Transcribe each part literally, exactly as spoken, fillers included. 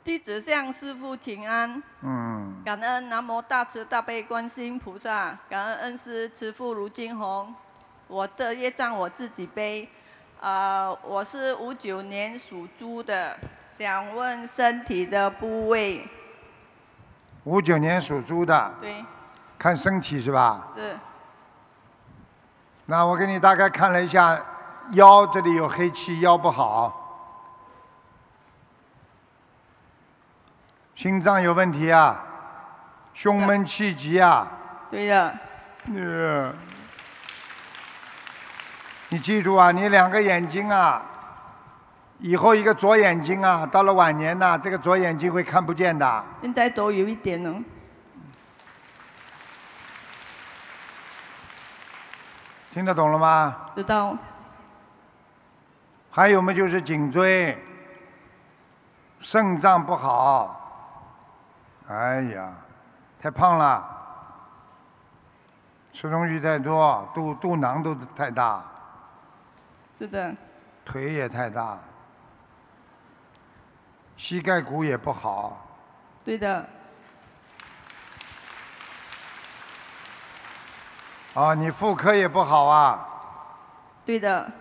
弟子向师父请安。 嗯。 感恩南无大慈大悲观世音菩萨，感恩恩师慈父卢金红。我的业障我自己背。呃，我是五九年属猪的，想问身体的部位。 五九年属猪的。 对。 看身体是吧？ 是。 那我给你大概看了一下，腰这里有黑气，腰不好。心脏有问题啊，胸闷气急啊。 对的。 呃，你记住啊，你两个眼睛啊，以后一个左眼睛啊，到了晚年呐、这个左眼睛会看不见的。 现在都有一点了。 听得懂了吗？ 知道。 还有嘛，就是颈椎、肾脏不好。哎呀，太胖了，吃东西太多，肚肚囊都太大。 是的。 腿也太大，膝盖骨也不好。 对的。 啊，你妇科也不好啊。 对的。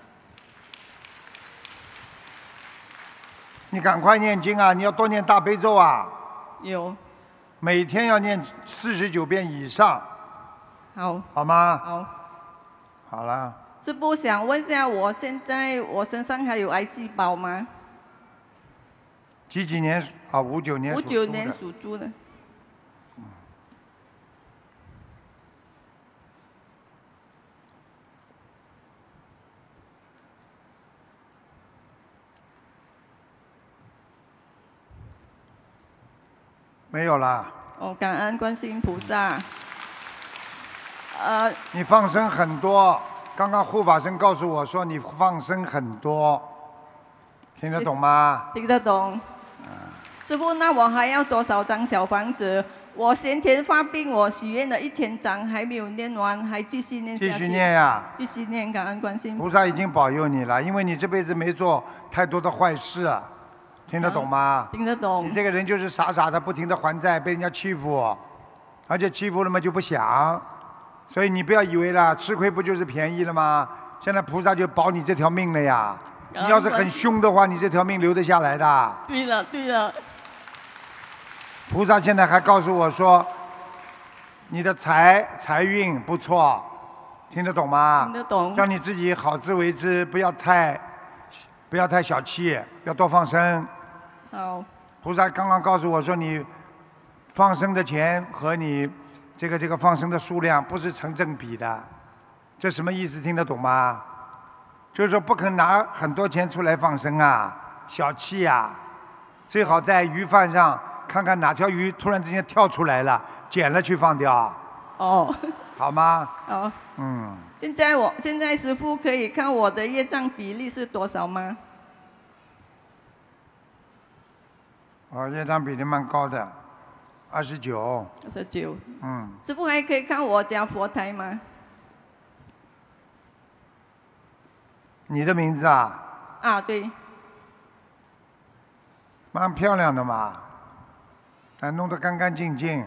你赶快念经啊！你要多念大悲咒啊！ 有。 每天要念四十九遍以上。 好。 好吗？ 好。 好了。 师父想问一下，我现在我身上还有癌细胞吗？ 几几年？啊，五九年属猪的。 五九年属猪的。 没有啦。 哦，感恩观世音菩萨。呃。 你放生很多，刚刚护法神告诉我说你放生很多，听得懂吗？ 听得懂。师父，那我还要多少张小房子？我先前发病，我许愿了一千张，还没有念完，还继续念下去。 继续念呀。 继续念，感恩观世音菩萨已经保佑你了，因为你这辈子没做太多的坏事，听得懂吗？ 听得懂。 你这个人就是傻傻的，不停的还债，被人家欺负，而且欺负了嘛就不想，所以你不要以为了吃亏不就是便宜了吗？现在菩萨就保你这条命了呀。你要是很凶的话，你这条命留得下来的。 对了，对了。 菩萨现在还告诉我说，你的财财运不错，听得懂吗？ 听得懂。 让你自己好自为之，不要太不要太小气，要多放生。 好。 菩萨刚刚告诉我说，你放生的钱和你这个这个放生的数量不是成正比的，这什么意思？听得懂吗？就是说不肯拿很多钱出来放生啊，小气呀、啊，最好在鱼贩上看看哪条鱼突然之间跳出来了，捡了去放掉。 哦。 好吗？ 好。 嗯。 现在我现在师父可以看我的业障比例是多少吗？ 哦，业障比例蛮高的，二十九。 二十九。 嗯。 师父还可以看我家佛台吗？ 你的名字啊？ 啊，对。 蛮漂亮的嘛，还弄得干干净净。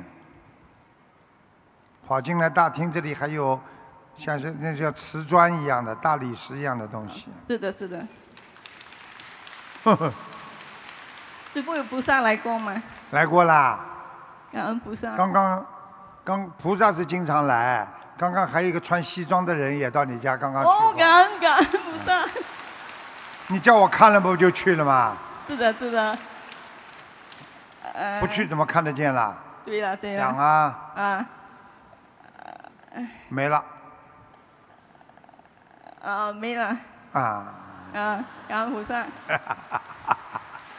跑进来大厅这里还有，像是那叫瓷砖一样的大理石一样的东西。 是的，是的。 呵呵。 师父有菩萨来过吗？ 来过啦。 感恩菩萨。 刚刚，刚菩萨是经常来，刚刚还有一个穿西装的人也到你家刚刚去。 哦，感恩感恩菩萨。 你叫我看了不就去了吗？ 是的，是的。呃。 不去怎么看得见啦？ 对了，对了。 讲啊。 啊。 没了。 啊，没了。 啊。 啊，感恩菩萨。